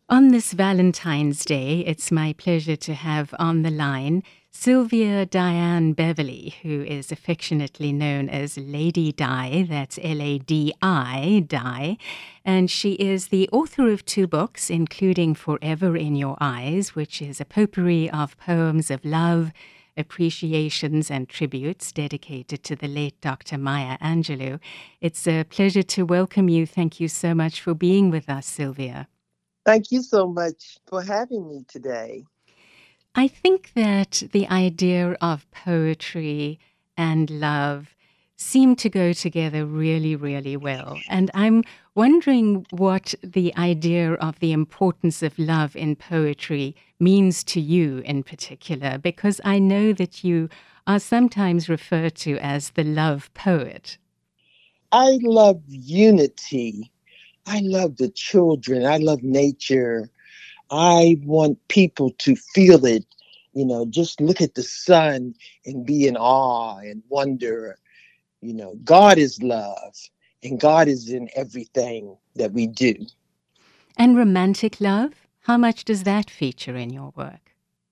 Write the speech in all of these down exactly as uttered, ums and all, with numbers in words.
On this Valentine's Day, it's my pleasure to have on the line Sylvia Diane Beverly, who is affectionately known as Lady Di, that's L A D I, Di, and she is the author of two books, including Forever in Your Eyes, which is a potpourri of poems of love, appreciations, and tributes dedicated to the late Doctor Maya Angelou. It's a pleasure to welcome you. Thank you so much for being with us, Sylvia. Thank you so much for having me today. I think that the idea of poetry and love seem to go together really, really well. And I'm wondering what the idea of the importance of love in poetry means to you in particular, because I know that you are sometimes referred to as the love poet. I love unity. I love the children. I love nature. I want people to feel it. You know, just look at the sun and be in awe and wonder. You know, God is love, and God is in everything that we do. And romantic love, how much does that feature in your work?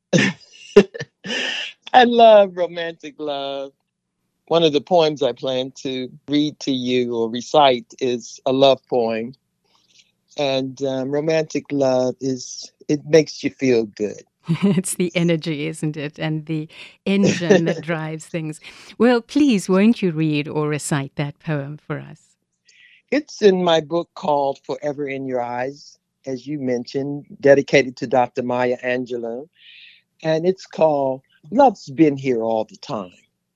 I love romantic love. One of the poems I plan to read to you or recite is a love poem. And um, romantic love is, it makes you feel good. It's the energy, isn't it? And the engine that drives things. Well, please, won't you read or recite that poem for us? It's in my book called Forever in Your Eyes, as you mentioned, dedicated to Doctor Maya Angelou. And it's called Love's Been Here All the Time.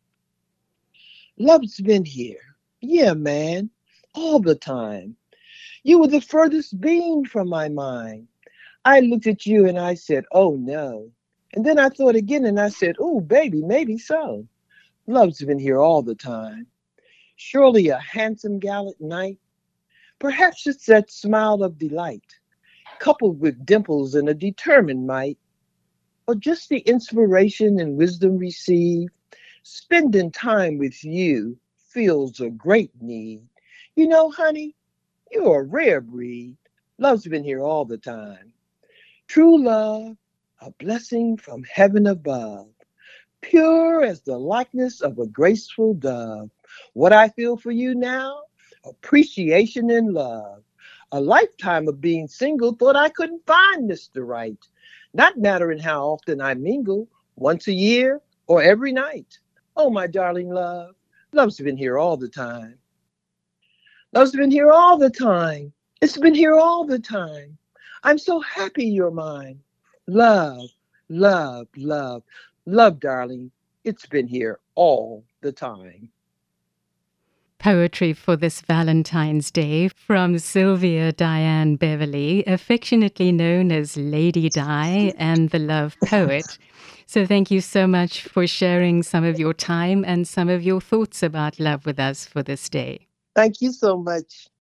Love's been here. Yeah, man, all the time. You were the furthest being from my mind. I looked at you and I said, oh no. And then I thought again and I said, oh, baby, maybe so. Love's been here all the time. Surely a handsome gallant knight. Perhaps it's that smile of delight, coupled with dimples and a determined might, or just the inspiration and wisdom received. Spending time with you feels a great need. You know, honey, you're a rare breed. Love's been here all the time. True love, a blessing from heaven above, pure as the likeness of a graceful dove. What I feel for you now, appreciation and love. A lifetime of being single, thought I couldn't find mister Right. Not mattering how often I mingle, once a year or every night. Oh, my darling love, love's been here all the time. Love's been here all the time. It's been here all the time. I'm so happy you're mine. Love, love, love, love, darling. It's been here all the time. Poetry for this Valentine's Day from Sylvia Diane Beverly, affectionately known as Lady Di and the Love Poet. So thank you so much for sharing some of your time and some of your thoughts about love with us for this day. Thank you so much.